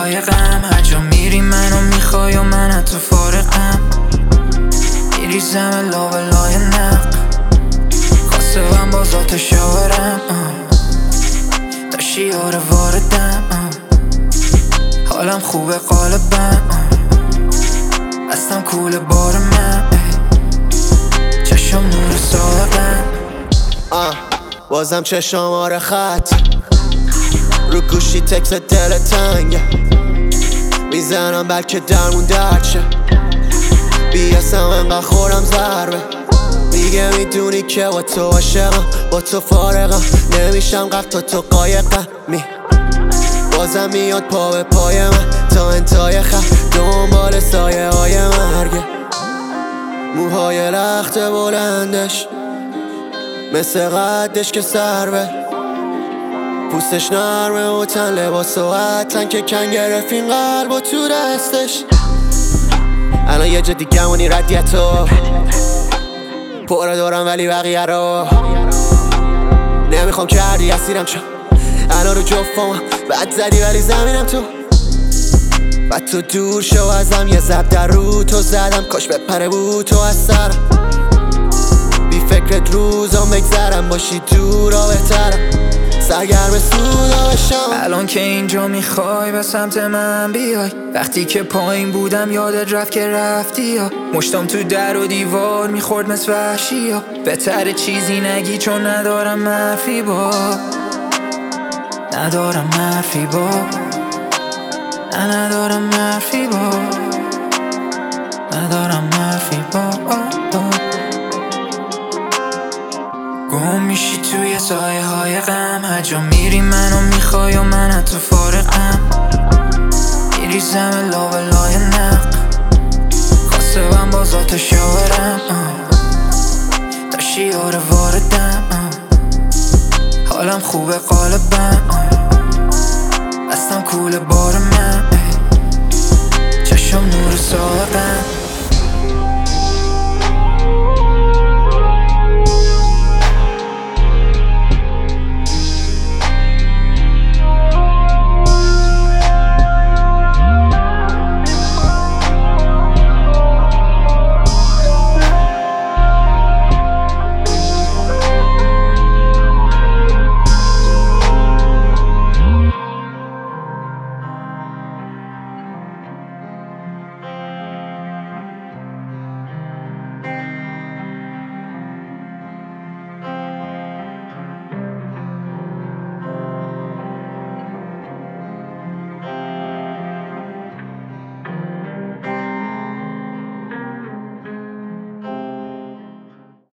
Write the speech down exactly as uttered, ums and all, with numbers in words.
های غم. هر جا میری منو میخوای و من حتی فارقم. میریزم لا لای نق خواسته من باز آتش آورم. تا شیاره واردم. حالم خوبه قالبم. هستم کول بار من. چشم نور ساقم. آه بازم چه شماره خط رو گوشی تکس دل تنگه میزنم بلکه درمون درد شه. بیاسم انقدر خورم ضربه میگه میدونی که با تو عاشقم با تو فارغم نمیشم قد تا تو قایقم می بازم میاد پا به پای من تا انتهای خط دنبال سایه های مرگه. موهای لخت بلندش مثل قدش که سربه پوستش نرمه و تن لباس و حتن که کن گرفت این قلب و تو دستش. الان یه جا دیگه منی ردیتو پره دارم ولی بقیه رو نمیخوام کردی اسیرم چون الان رو جفام بد زدی ولی زمینم تو و تو دور شو ازم یه زب در رو تو زدم کاش بپره بود تو از سرم بی فکرت روزام بگذرم باشی دورا بهترم سرگرم سودا بشم. الان که اینجا میخوای به سمت من بیای وقتی که پایین بودم یادت رفت که رفتی یا مشتم تو در و دیوار میخورد مثل وحشی ها بهتر چیزی نگی چون ندارم معرفی با ندارم معرفی با نه ندارم معرفی با ندارم معرفی با گم میشی توی سایه های غم. هر جا میری منو میخوای و من حتی فارقم. میریزم لا لای نق خواسته من باز آتش آورم. تا شیاره واردم. حالم خوبه قالبم. هستم کول بار من. چشم نور ساقم.